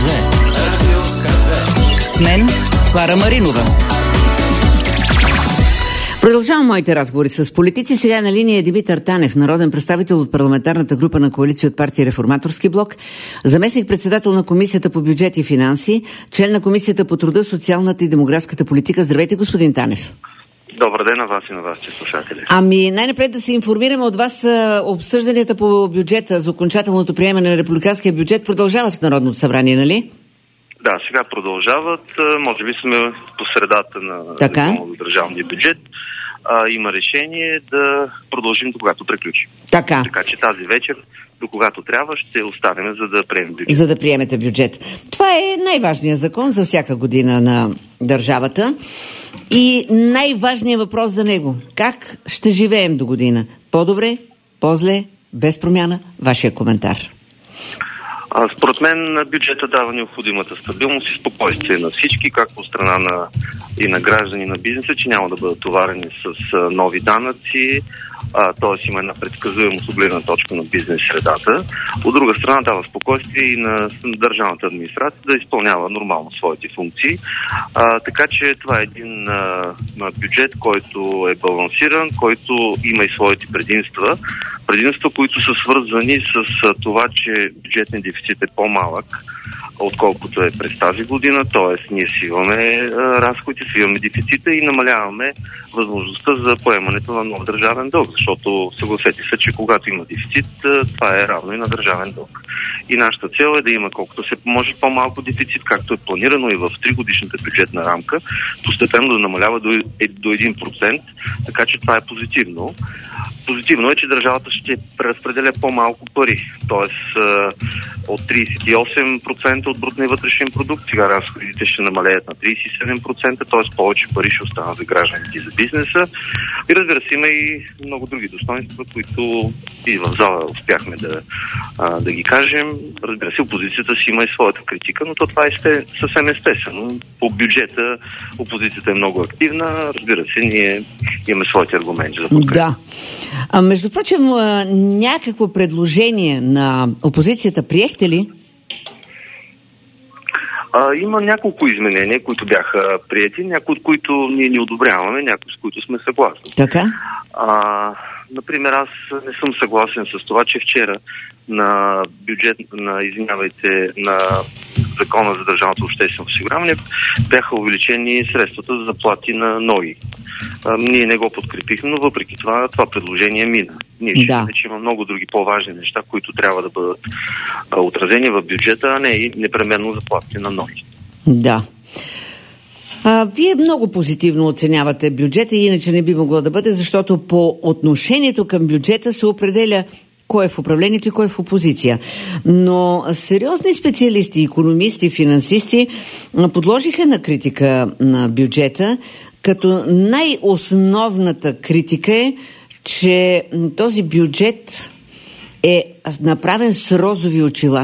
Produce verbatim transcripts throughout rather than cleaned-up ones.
Радио Казе. С мен Клара Маринова. Продължавам моите разговори с политици. Сега на линия е Димитър Танев, народен представител от парламентарната група на коалиция от партия Реформаторски блок, заместник-председател на Комисията по бюджет и финанси, член на Комисията по труда, социалната и демографската политика. Здравейте, господин Танев. Добър ден на вас и на вашите слушатели. Ами най-напред да се информираме от вас, обсъжданията по бюджета за окончателното приемане на републиканския бюджет продължават в Народното събрание, нали? Да, сега продължават. Може би сме по средата на държавния бюджет. А, има решение да продължим до когато приключим. Така. Така че тази вечер, до когато трябва, ще останем, за да приемем бюджет. За да приемете бюджет. Това е най-важният закон за всяка година на държавата. И най-важният въпрос за него. Как ще живеем до година? По-добре, по-зле, без промяна? Вашия коментар. А, според мен бюджета дава необходимата стабилност и спокойствие на всички, както от страна на, и на граждани на бизнеса, че няма да бъдат товарени с а, нови данъци, т.е. има една предсказуемост от гледна точка на бизнес средата. От друга страна дава спокойствие и на държавната администрация да изпълнява нормално своите функции. А, така че това е един а, бюджет, който е балансиран, който има и своите предимства. Предимства, които са свързани с а, това, че бюджетният дефицит е по-малък, отколкото е през тази година, т.е. ние свиваме разходите, свиваме дефицита и намаляваме възможността за поемането на нов държавен дълг, защото съгласете се, че когато има дефицит, това е равно и на държавен дълг. И нашата цел е да има колкото се може по-малко дефицит, както е планирано и в тригодишната бюджетна рамка, постепенно да намалява до, до един процент, така че това е позитивно. Позитивно е, че държавата ще преразпределя по-малко пари, т.е. от тридесет и осем процента от брутния вътрешен продукт, сега разходите ще намалеят на тридесет и седем процента, т.е. повече пари ще останат за гражданите и за бизнеса. И разбира се, има и много други достоинства, които и в зала успяхме да, а, да ги кажем. Разбира се, опозицията си има и своята критика, но то това е сте, съвсем естествено. По бюджета опозицията е много активна, разбира се, ние имаме своите аргументи за подкрепа. Да. А, между прочим, някакво предложение на опозицията приехте ли? А, има няколко изменения, които бяха приети, някои от които ние не одобряваме, някои с които сме съгласни. Така? А, например, аз не съм съгласен с това, че вчера на бюджет, на, извинявайте, на Закона за държавното обществено осигуряване бяха увеличени средствата за заплати на НОИ. А, ние не го подкрепихме, но въпреки това, това предложение мина. Ние ще да. видим, че има много други по-важни неща, които трябва да бъдат а, отразени в бюджета, а не и непременно заплати на НОИ. Да. А, вие много позитивно оценявате бюджета, иначе не би могло да бъде, защото по отношението към бюджета се определя кой е в управлението и кой е в опозиция. Но сериозни специалисти, икономисти, финансисти подложиха на критика на бюджета, като най-основната критика е, че този бюджет е направен с розови очила.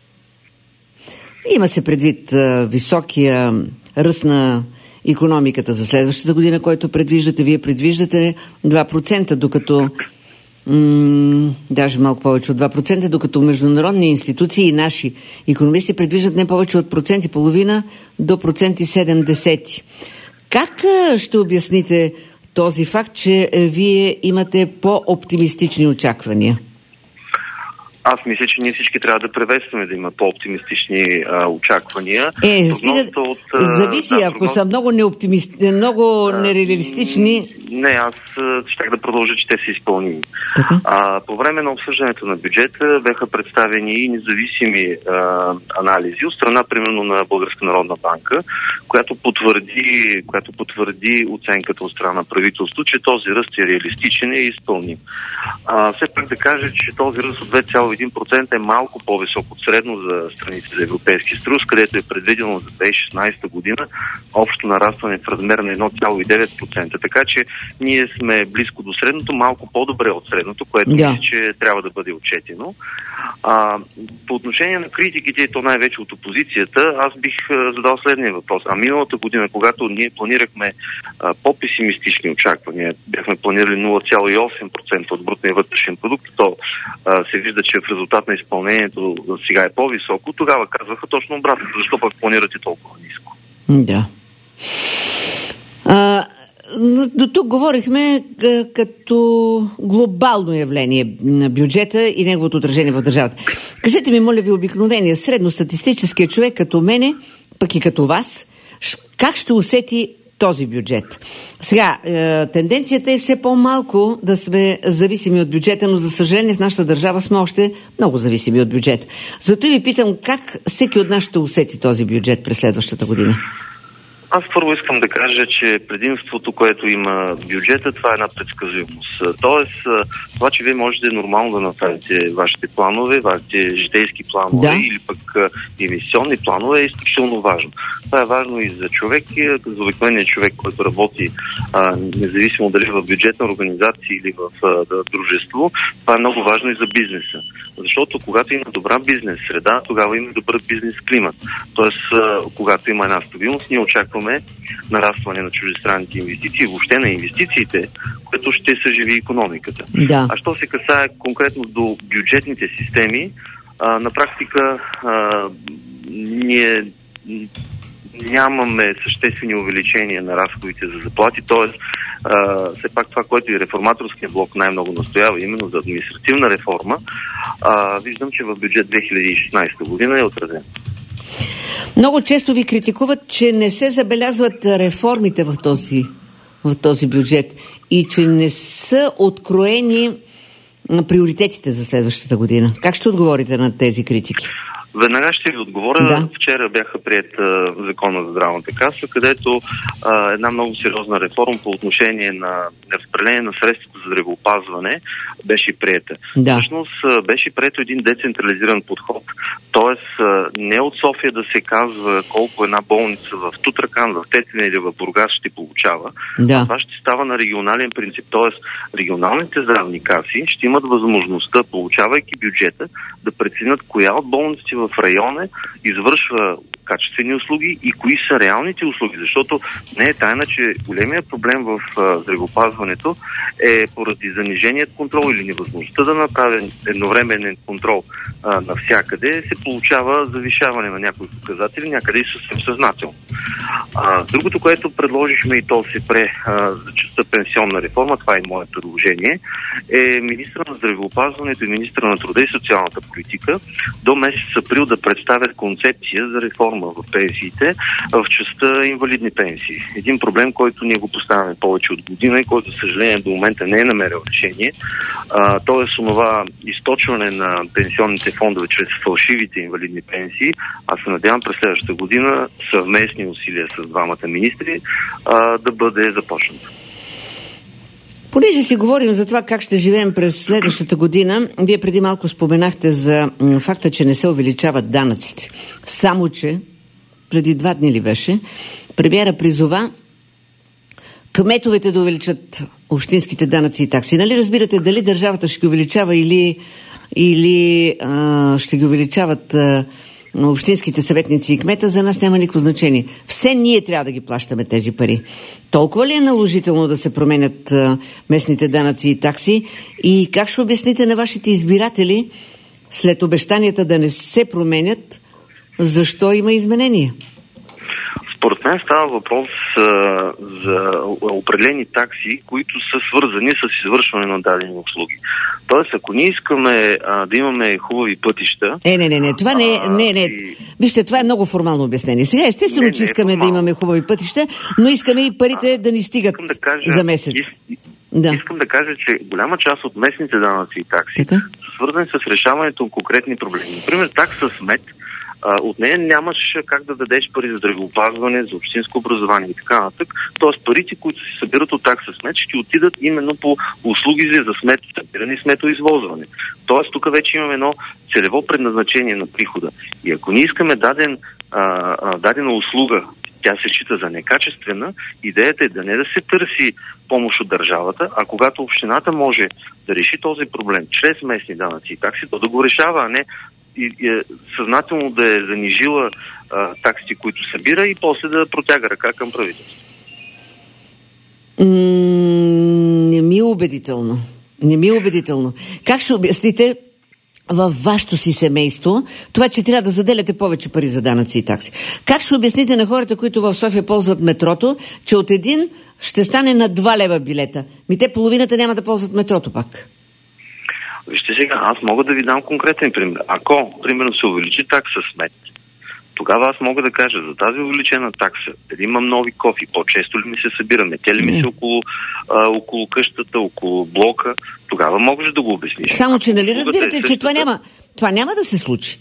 Има се предвид а, високия ръст на икономиката за следващата година, който предвиждате. Вие предвиждате два процента, докато м- даже малко повече от два процента, докато международни институции и наши икономисти предвиждат не повече от процент и половина до процент и седем десети. Как ще обясните този факт, че вие имате по-оптимистични очаквания? Аз мисля, че ние всички трябва да приветстваме да има по-оптимистични а, очаквания. Е, стига, от, зависи, да, ако прогноз... са много, неоптимисти, много а, нереалистични. Не, аз щях да продължа, че те са изпълними. А, по време на обсъждането на бюджета бяха представени и независими а, анализи от страна, примерно, на Българска народна банка, която потвърди, която потвърди оценката от страна на правителство, че този ръст е реалистичен и е изпълним. А, все пак да кажа, че този ръст от две цяло един процент е малко по-висок от средно за страните за Европейски съюз, където е предвидено за две хиляди и шестнадесета година общо нарастване в размер на едно цяло и девет процента. Така че ние сме близко до средното, малко по-добре от средното, което да. мисля, че трябва да бъде отчетено. А, по отношение на критиките, и то най-вече от опозицията, аз бих а, задал следния въпрос. А миналата година, когато ние планирахме а, по-песимистични очаквания, бяхме планирали нула цяло и осем процента от брутния вътрешен продукт, то а, се вижда, че в резултат на изпълнението сега е по-високо, тогава казваха точно обратно. Защо пък планирате толкова ниско? Да. А, до тук говорихме като глобално явление на бюджета и неговото отражение в държавата. Кажете ми, моля ви, обикновения, средностатистическия човек като мене, пък и като вас, как ще усети този бюджет? Сега, е, тенденцията е все по-малко да сме зависими от бюджета, но за съжаление в нашата държава сме още много зависими от бюджета. Зато ви питам, как всеки от нас ще усети този бюджет през следващата година? Аз първо искам да кажа, че предимството, което има бюджета, това е една предсказуемост. Тоест, това, че вие можете нормално да направите вашите планове, вашите житейски планове, да, или пък инвестиционни планове, е изключително важно. Това е важно и за човек, и за обикновения човек, който работи а, независимо дали в бюджетна организация или в а, да, дружество. Това е много важно и за бизнеса. Защото когато има добра бизнес среда, тогава има добър бизнес климат. Тоест, а, когато има една стабилност, ние очакваме нарастване на чуждестранните инвестиции, въобще на инвестициите, което ще съживи икономиката. Да. А що се касае конкретно до бюджетните системи, а, на практика а, ние нямаме съществени увеличения на разходите за заплати, т.е. все пак това, което и реформаторския блок най-много настоява, именно за административна реформа, а, виждам, че в бюджет две хиляди и шестнадесета година е отразен. Много често ви критикуват, че не се забелязват реформите в този, в този бюджет и че не са откроени приоритетите за следващата година. Как ще отговорите на тези критики? Веднага ще ви отговоря. Да. Вчера бяха приет а, закона за здравната каса, където а, една много сериозна реформа по отношение на разпределение на средствата за здравеопазване беше приета. Да. Всъщност а, беше прието един децентрализиран подход. Тоест а, не от София да се казва колко една болница в Тутракан, в Тетевен или в Бургас ще получава. Да. Това ще става на регионален принцип. Тоест регионалните здравни каси ще имат възможността, получавайки бюджета, да преценят коя от болниците в района извършва качествени услуги и кои са реалните услуги, защото не е тайна, че големият проблем в а, здравеопазването е поради заниженият контрол или невъзможността да направи едновременен контрол а, навсякъде, се получава завишаване на някои показатели, някъде и съвсем съзнателно. А, другото, което предложихме и то се пре а, за частта пенсионна реформа, това е мое предложение, е министъра на здравеопазването и министъра на труда и социалната политика до месец април да представят концепция за реформа в пенсиите в частта инвалидни пенсии. Един проблем, който ние го поставяме повече от година и който, за съжаление, до момента не е намерил решение. Тоест, онова източване на пенсионните фондове чрез фалшивите инвалидни пенсии, аз се надявам през следващата година съвместни усилия с двамата министри а, да бъде започнато. Понеже си говорим за това как ще живеем през следващата година, вие преди малко споменахте за факта, че не се увеличават данъците. Само че, преди два дни ли беше, премиера призова кметовете да увеличат общинските данъци и такси. Нали разбирате дали държавата ще ги увеличава или, или а, ще ги увеличават а, общинските съветници и кмета, за нас няма никакво значение. Все ние трябва да ги плащаме тези пари. Толкова ли е наложително да се променят а, местните данъци и такси? И как ще обясните на вашите избиратели, след обещанията да не се променят, защо има изменения? Според мен става въпрос а, за определени такси, които са свързани с извършване на дадени услуги. Тоест, ако ние искаме а, да имаме хубави пътища... Е, не, не, не, това не е... Не, не. И... Вижте, това е много формално обяснение. Сега естествено, не, че искаме е да имаме хубави пътища, но искаме и парите а, да ни стигат да кажа, за месец. Из... Да. Искам да кажа, че голяма част от местните данъци и такси така са свързани с решаването на конкретни проблеми. Например, такса смет, от нея нямаш как да дадеш пари за здравеопазване, за общинско образование и така нататък. Тоест парите, които се събират от такса смет, ще отидат именно по услуги за сметосъбиране и сметоизвозване. Тоест тук вече имаме едно целево предназначение на прихода. И ако ние искаме даден, а, а, дадена услуга, тя се счита за некачествена, идеята е да не да се търси помощ от държавата, а когато общината може да реши този проблем чрез местни данъци и такси, то да го решава, а не и, и, съзнателно да е занижила а, таксите, които събира и после да протяга ръка към правителството. М- не ми е убедително. Не ми е убедително. Как ще обясните във вашето си семейство това, че трябва да заделяте повече пари за данъци и такси? Как ще обясните на хората, които в София ползват метрото, че от един ще стане на два лева билета? Ми те половината няма да ползват метрото пак. Вижте сега, аз мога да ви дам конкретен пример. Ако, примерно, се увеличи такса смет, тогава аз мога да кажа за тази увеличена такса, дали имам нови кофи, по-често ли ми се събираме, те ли ми се около, а, около къщата, около блока, тогава можеш да го обясниш. Само, че нали разбирате, че това няма, това няма да се случи.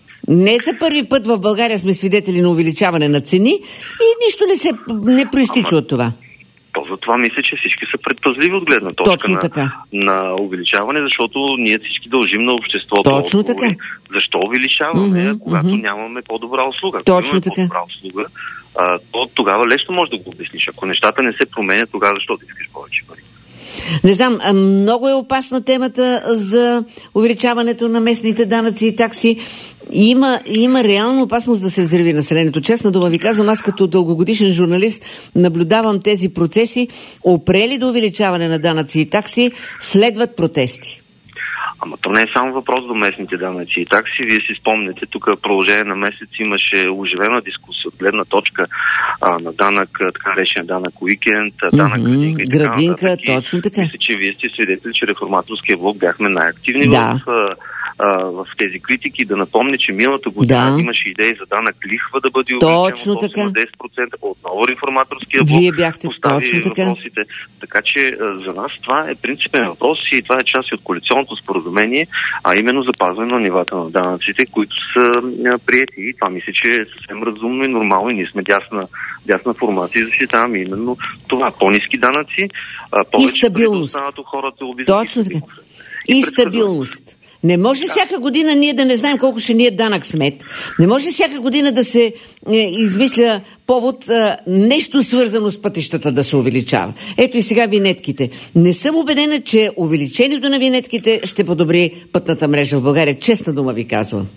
Не за първи път в България сме свидетели на увеличаване на цени и нищо не се не проистича Ама... от това. То затова мисля, че всички са предпазливи от гледна точка Точно на, така. на увеличаване, защото ние всички дължим на обществото. Точно отговори. така. Защо увеличаваме, Mm-hmm, когато mm-hmm. нямаме по-добра услуга? Точно Ако така. имаме по-добра услуга, а, то тогава лесно можеш да го обясниш. Ако нещата не се променят, тогава защо да искаш повече пари? Не знам, много е опасна темата за увеличаването на местните данъци и такси. Има, има реална опасност да се взриви населението. Честна дума ви казвам, аз като дългогодишен журналист наблюдавам тези процеси. Опрели до увеличаване на данъци и такси, следват протести. Ама то не е само въпрос до местните данъци и такси. Вие си спомняте, тук в продължение на месец имаше оживена дискусия от гледна точка а, на данък, така наречен данък уикенд, данък Mm-hmm. градинка и така Градинка, нататък. точно така. Мисля, че вие сте свидетели, че реформаторския блок бяхме най-активни Да. в, а, в тези критики. Да напомня, че миналата година Да. имаше идеи за данък лихва да бъде Точно увеличен от така. осем на десет процента. Отново реформаторския блок Вие бяхте постави точно така. въпросите. Така че а, за нас това е принципен въпрос и това е част от коалиционното споразумение, а именно запазване на нивата на данъците, които са а, приети. И това мисля, че е съвсем разумно и нормално и ние сме дясна, дясна формация и защитаваме именно това. По-ниски данъци, а, повече И стабилност. пари да останат у хората. Точно така. И, и стабилност. Не може да. Всяка година ние да не знаем колко ще ни е данък смет. Не може всяка година да се е, измисля повод е, нещо свързано с пътищата да се увеличава. Ето и сега винетките. Не съм убедена, че увеличението на винетките ще подобри пътната мрежа в България. Честна дума ви казвам.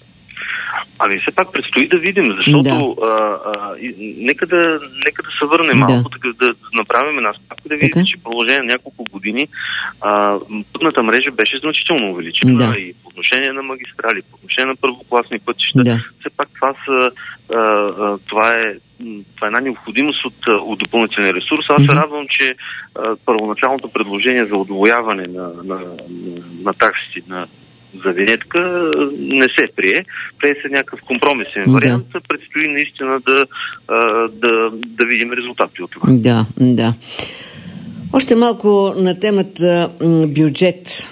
Ами все пак предстои да видим, защото да. а, а, и, нека, да, нека да се върнем малко, да, да, да направим една справка, да видите, че в продължение на няколко години а, пътната мрежа беше значително увеличена да. И по отношение на магистрали, по отношение на първокласни пътища. Да. Все пак това, са, а, а, това е това е една необходимост от, от допълнителен ресурс. Аз mm-hmm. се радвам, че а, първоначалното предложение за удвояване на, на, на, на таксите на за винетка не се прие. Прие се някакъв компромисен вариант. Да. Предстои наистина да, да, да видим резултати от това. Да, да. Още малко на темата бюджет.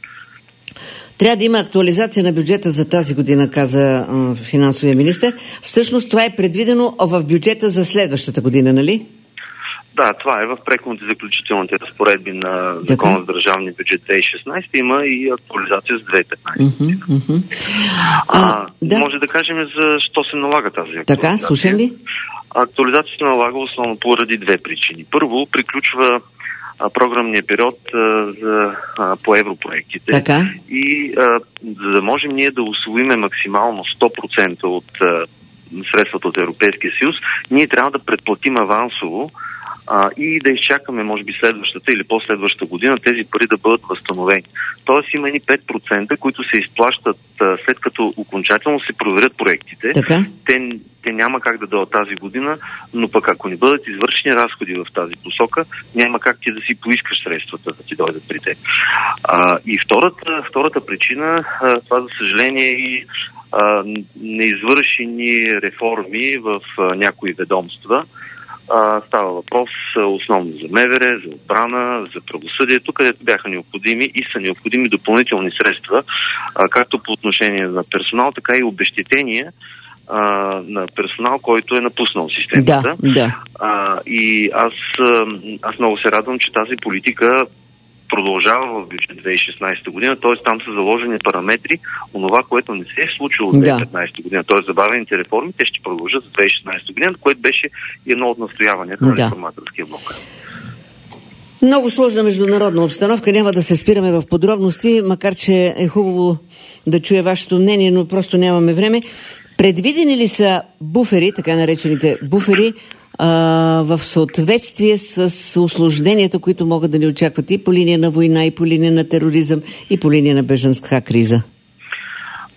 Трябва да има актуализация на бюджета за тази година, каза финансовия министър. Всъщност това е предвидено в бюджета за следващата година, нали? Да, това е в преходните заключителните разпоредби на Закона за държавния бюджет две хиляди и шестнадесета. Има и актуализация с две хиляди и петнадесета. Mm-hmm, mm-hmm. А, а, да. Може да кажем защо се налага тази актуализация. Така, слушам ви. Актуализация се налага основно поради две причини. Първо, приключва а, програмния период а, за, а, по европроектите. Така. И а, за да можем ние да усвоиме максимално сто процента от а, средствата от Европейския съюз, ние трябва да предплатим авансово а, и да изчакаме, може би, следващата или последващата година тези пари да бъдат възстановени. Тоест има и пет процента, които се изплащат а, след като окончателно се проверят проектите. Така? Те, те няма как да дойдат тази година, но пък ако не бъдат извършени разходи в тази посока, няма как ти да си поискаш средствата да ти дойдат при теб. А, и втората, втората причина, а, това за съжаление и а, неизвършени реформи в а, някои ведомства. А, става въпрос а, основно за МВР, за отбрана, за правосъдието, където бяха необходими и са необходими допълнителни средства, а, както по отношение на персонал, така и обезщетения а, на персонал, който е напуснал системата. Да, да. А, и аз, аз много се радвам, че тази политика продължава в бюджет две хиляди и шестнадесета година, т.е. там са заложени параметри, онова, което не се е случило в две хиляди и петнадесета година, т.е. забавените реформи, те ще продължат за две хиляди и шестнадесета година, което беше едно от настояванията на да. реформаторския блок. Много сложна международна обстановка, няма да се спираме в подробности, макар че е хубаво да чуя вашето мнение, но просто нямаме време. Предвидени ли са буфери, така наречените буфери, в съответствие с усложненията, които могат да ни очакват и по линия на война, и по линия на тероризъм, и по линия на бежанска криза?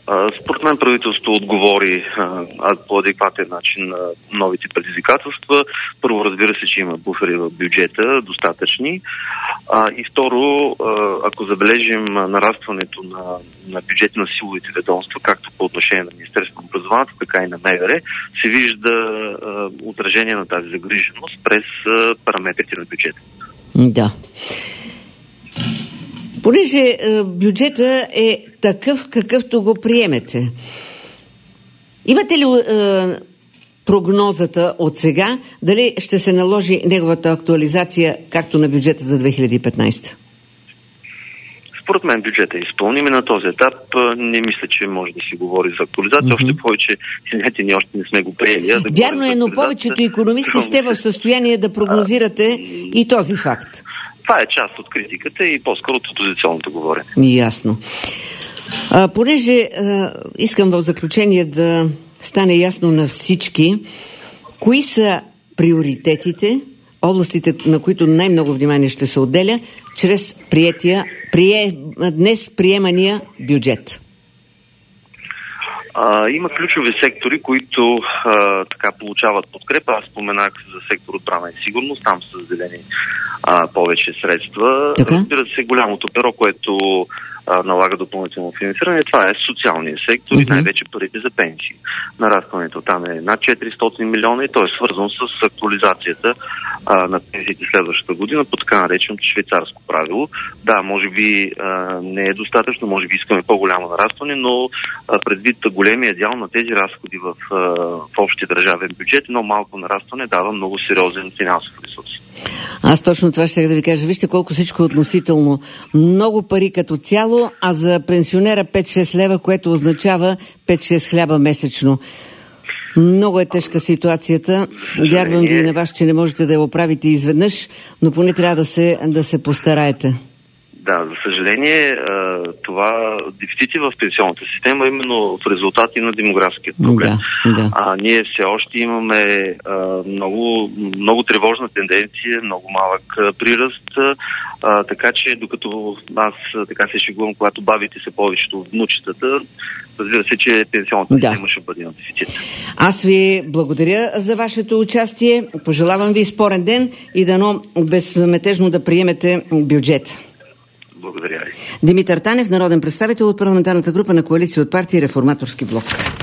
Според мен правителството отговори а, по адекватен начин на новите предизвикателства. Първо, разбира се, че има буфери в бюджета, достатъчни. А, и второ, а, ако забележим нарастването на, на бюджет на силовите ведомства, както по отношение на Министерството на образованието, така и на МВР, се вижда а, отражение на тази загриженост през а, параметрите на бюджета. Да. Понеже е, бюджета е такъв, какъвто го приемете. Имате ли е, прогнозата от сега, дали ще се наложи неговата актуализация, както на бюджета за две хиляди и петнадесета? Според мен бюджета е изпълним и на този етап не мисля, че може да се говори за актуализация. Mm-hmm. Още повече, извинете, ние още не сме го приели. Да Вярно е, но повечето икономисти сте в състояние да прогнозирате а, и този факт. Това е част от критиката и по-скоро от опозиционното говорене. Ясно. А, понеже а, искам в заключение да стане ясно на всички, кои са приоритетите, областите, на които най-много внимание ще се отделя, чрез приятия, прие, днес приемания бюджет. А, има ключови сектори, които а, така получават подкрепа. Аз споменах за сектор отбрана и сигурност, там са заделени а, повече средства. Така? Разбира се, голямото перо, което а, налага допълнително финансиране, това е социалния сектор uh-huh. и най-вече парите за пенсии. Нарастването там е над четиристотин милиона и то е свързано с актуализацията а, на пенсиите следващата година по така нареченото швейцарско правило. Да, може би а, не е достатъчно, може би искаме по-голямо нарастване, но а, предвид големия дял на тези разходи в, а, в общия държавен бюджет, но малко нарастване дава много сериозен финансов ресурс. Аз точно това ще да ви кажа. Вижте колко всичко е относително. Много пари като цяло, а за пенсионера пет-шест лева, което означава пет-шест хляба месечно. Много е тежка ситуацията. Вярвам ви и на вас, че не можете да я оправите изведнъж, но поне трябва да се, да се постараете. Да, за съжаление, това дефицити в пенсионната система именно в резултати на демографския проблем. Да, да. А ние все още имаме а, много, много тревожна тенденция, много малък приръст, а, така че докато аз така се шегувам, когато бабите се повечето от внучетата, разбира се, че пенсионната да. система ще бъде на дефицит. Аз ви благодаря за вашето участие, пожелавам ви спорен ден и дано безметежно да приемете бюджет. Благодаря ви. Димитър Танев, народен представител от парламентарната група на Коалиция от партии Реформаторски блок.